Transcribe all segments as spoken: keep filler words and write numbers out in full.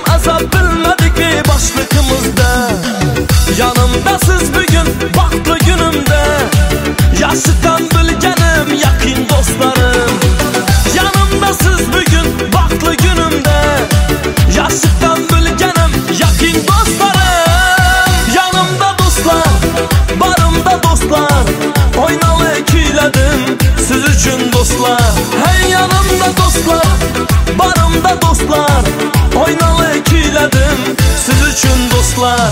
azap bilmedik mi başlıkımızda? Yanımdasız bugün baktı günümde. Yaşıktan bilgenim yakın dostlarım. Yanımdasız bugün baktı günümde. Yaşıktan bilgenim yakın dostlarım. Yanımda dostlar, barımda dostlar. Oynalı kuyladım siz üçün dostlar. Hey yanımda dostlar, barımda dostlar. Oynalı kuyladım siz üçün dostlar.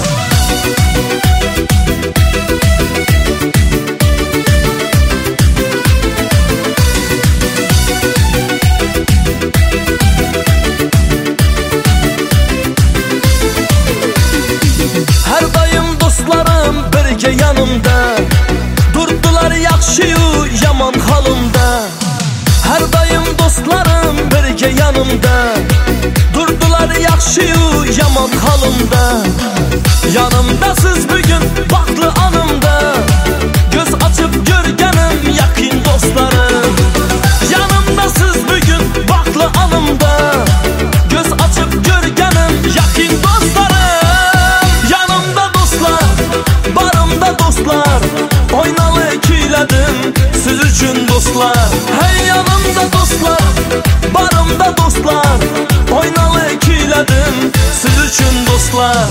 Her daim dostlarım birge yanımda. Durdular yaxşı yaman halımda. Her daim dostlarım birge yanımda. Durdular yaxşı yaman halımda. Yanımdasız bugün baklı anımda. Göz açıp görgenim yakın dostlarım. Yanımdasız bugün baklı anımda. Göz açıp görgenim yakın dostlarım. Yanımda dostlar, barımda dostlar. Oynalı kuyladım siz üçün dostlar. Hey yanımda dostlar, barımda dostlar. Oynalı kuyladım siz üçün dostlar.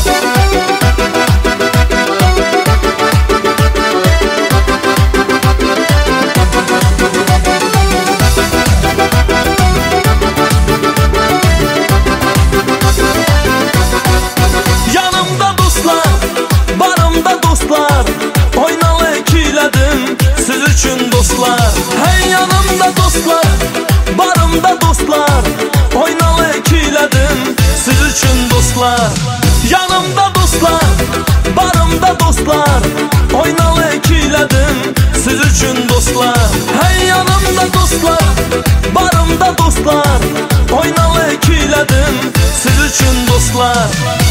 Yanımda dostlar, barımda dostlar. Oynalı kuyladım siz üçün dostlar. Hey yanımda dostlar, barımda dostlar. Oynalı kuyladım siz üçün dostlar. Yanımda dostlar, barımda dostlar. Oynalı kuyladım siz üçün dostlar. Hey yanımda dostlar, barımda dostlar. Oynalı kuyladım siz üçün dostlar.